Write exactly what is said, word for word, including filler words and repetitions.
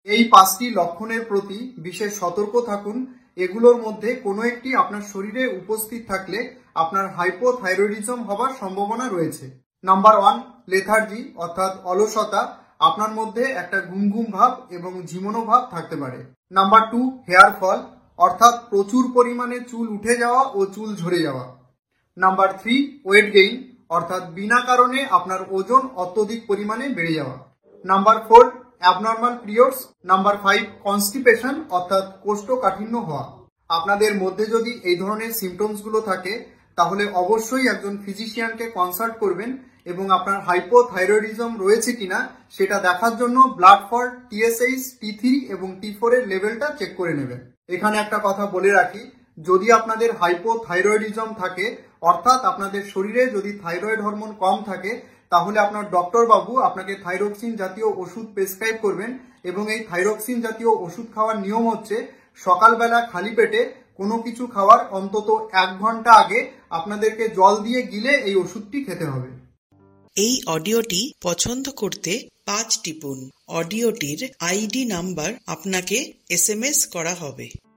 এই পাঁচটি লক্ষণের প্রতি বিশেষ সতর্ক থাকুন। এগুলোর মধ্যে কোনো একটি আপনার শরীরে উপস্থিত থাকলে আপনার হাইপোথাইরয়েডিজম হবার সম্ভাবনা রয়েছে। নাম্বার ওয়ান, লেথার্জি অর্থাৎ অলসতা। আপনার মধ্যে একটা ঘুম ঘুম ভাব এবং ঝিমোনো ভাব থাকতে পারে। নাম্বার টু, হেয়ার ফল অর্থাৎ প্রচুর পরিমাণে চুল উঠে যাওয়া ও চুল ঝরে যাওয়া। নাম্বার থ্রি, ওয়েট গেইন অর্থাৎ বিনা কারণে আপনার ওজন অত্যধিক পরিমাণে বেড়ে যাওয়া। Number four, abnormal periods. Number five, constipation অর্থাৎ কোষ্ঠকাঠিন্য হওয়া। আপনাদের মধ্যে যদি এই ধরনের সিমটমসগুলো থাকে তাহলে অবশ্যই একজন ফিজিশিয়ানকে কনসাল্ট করবেন এবং আপনার হাইপোথাইরয়েডিজম রয়েছে কিনা সেটা দেখার জন্য blood for TSH, T three এবং টি ফোর এর লেভেলটা চেক করে নেবেন। এখানে একটা কথা বলে রাখি, যদি আপনাদের হাইপোথাইরয়েডিজম থাকে অর্থাৎ আপনাদের শরীরে যদি থাইরয়েড হরমোন কম থাকে তাহলে আপনার ডক্টর বাবু আপনাকে থাইরক্সিন জাতীয় ওষুধ প্রেসক্রাইব করবেন এবং এই থাইরক্সিন জাতীয় ওষুধ খাওয়ার নিয়ম হচ্ছে সকালবেলা খালি পেটে কোনো কিছু খাওয়ার অন্তত এক ঘন্টা আগে আপনাদেরকে জল দিয়ে গিলে এই ওষুধটি খেতে হবে। এই অডিওটি পছন্দ করতে পাঁচ টিপুন। অডিওটির আইডি নাম্বার আপনাকে এস এম এস করা হবে।